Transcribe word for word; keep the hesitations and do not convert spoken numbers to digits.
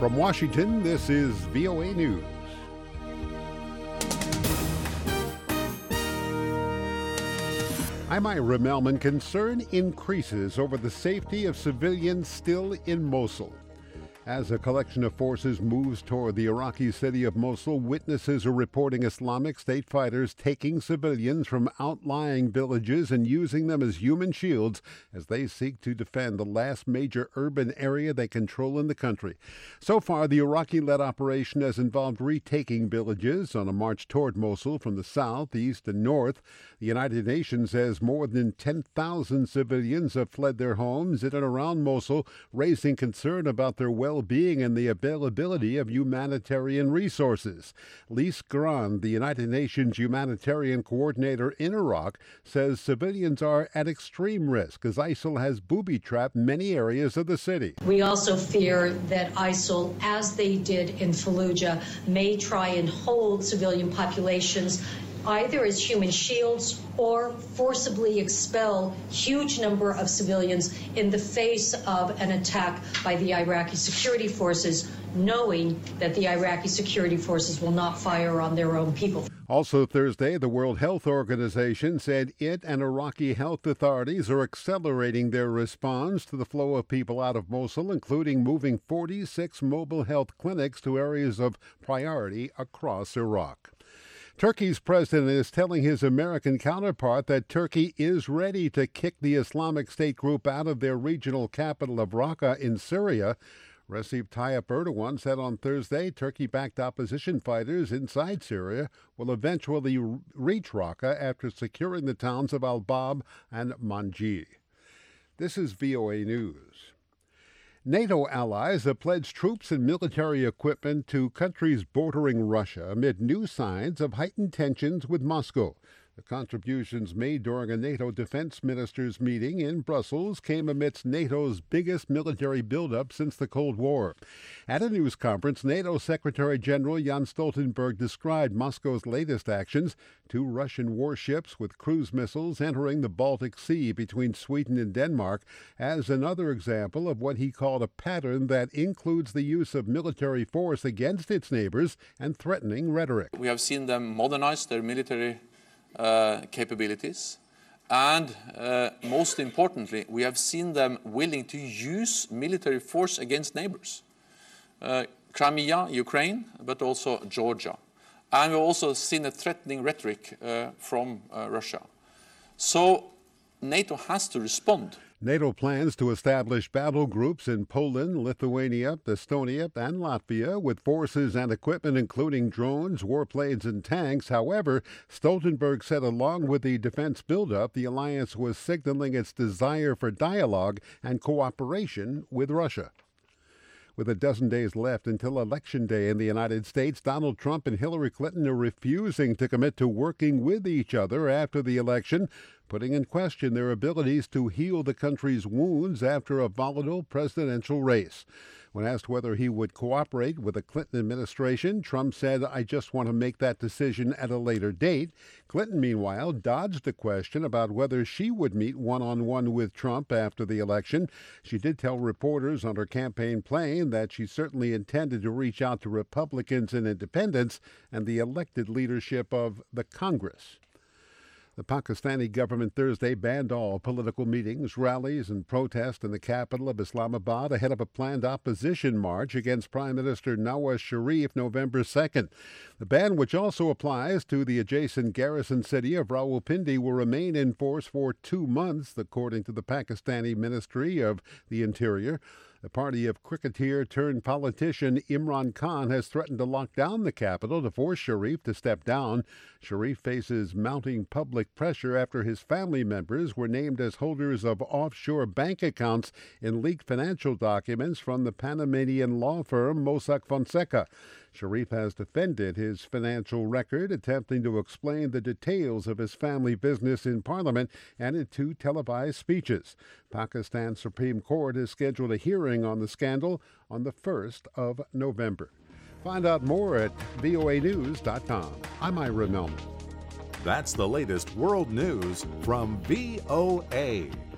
From Washington, this is V O A News. I'm Ira Melman. Concern increases over the safety of civilians still in Mosul. As a collection of forces moves toward the Iraqi city of Mosul, witnesses are reporting Islamic State fighters taking civilians from outlying villages and using them as human shields as they seek to defend the last major urban area they control in the country. So far, the Iraqi-led operation has involved retaking villages on a march toward Mosul from the south, east, and north. The United Nations says more than ten thousand civilians have fled their homes in and around Mosul, raising concern about their well well-being and the availability of humanitarian resources. Lise Grand, the United Nations humanitarian coordinator in Iraq, says civilians are at extreme risk as ISIL has booby-trapped many areas of the city. We also fear that ISIL, as they did in Fallujah, may try and hold civilian populations either as human shields or forcibly expel huge number of civilians in the face of an attack by the Iraqi security forces, knowing that the Iraqi security forces will not fire on their own people. Also Thursday, the World Health Organization said it and Iraqi health authorities are accelerating their response to the flow of people out of Mosul, including moving forty-six mobile health clinics to areas of priority across Iraq. Turkey's president is telling his American counterpart that Turkey is ready to kick the Islamic State group out of their regional capital of Raqqa in Syria. Recep Tayyip Erdogan said on Thursday Turkey-backed opposition fighters inside Syria will eventually reach Raqqa after securing the towns of Al-Bab and Manji. This is V O A News. NATO allies have pledged troops and military equipment to countries bordering Russia amid new signs of heightened tensions with Moscow. The contributions made during a NATO defense ministers meeting in Brussels came amidst NATO's biggest military buildup since the Cold War. At a news conference, NATO Secretary General Jens Stoltenberg described Moscow's latest actions, two Russian warships with cruise missiles entering the Baltic Sea between Sweden and Denmark, as another example of what he called a pattern that includes the use of military force against its neighbors and threatening rhetoric. We have seen them modernize their military Uh, capabilities, and uh, most importantly, we have seen them willing to use military force against neighbors. Uh, Crimea, Ukraine, but also Georgia. And we've also seen a threatening rhetoric uh, from uh, Russia. So NATO has to respond. NATO plans to establish battle groups in Poland, Lithuania, Estonia, and Latvia with forces and equipment including drones, warplanes, and tanks. However, Stoltenberg said along with the defense buildup, the alliance was signaling its desire for dialogue and cooperation with Russia. With a dozen days left until Election Day in the United States, Donald Trump and Hillary Clinton are refusing to commit to working with each other after the election, putting in question their abilities to heal the country's wounds after a volatile presidential race. When asked whether he would cooperate with the Clinton administration, Trump said, "I just want to make that decision at a later date." Clinton, meanwhile, dodged the question about whether she would meet one-on-one with Trump after the election. She did tell reporters on her campaign plane that she certainly intended to reach out to Republicans and independents and the elected leadership of the Congress. The Pakistani government Thursday banned all political meetings, rallies, and protests in the capital of Islamabad ahead of a planned opposition march against Prime Minister Nawaz Sharif November second. The ban, which also applies to the adjacent garrison city of Rawalpindi, will remain in force for two months, according to the Pakistani Ministry of the Interior. The party of cricketer-turned-politician Imran Khan has threatened to lock down the capital to force Sharif to step down. Sharif faces mounting public pressure after his family members were named as holders of offshore bank accounts in leaked financial documents from the Panamanian law firm Mossack Fonseca. Sharif has defended his financial record, attempting to explain the details of his family business in Parliament and in two televised speeches. Pakistan's Supreme Court has scheduled a hearing on the scandal on the first of November. Find out more at V O A news dot com. I'm Ira Melman. That's the latest world news from V O A.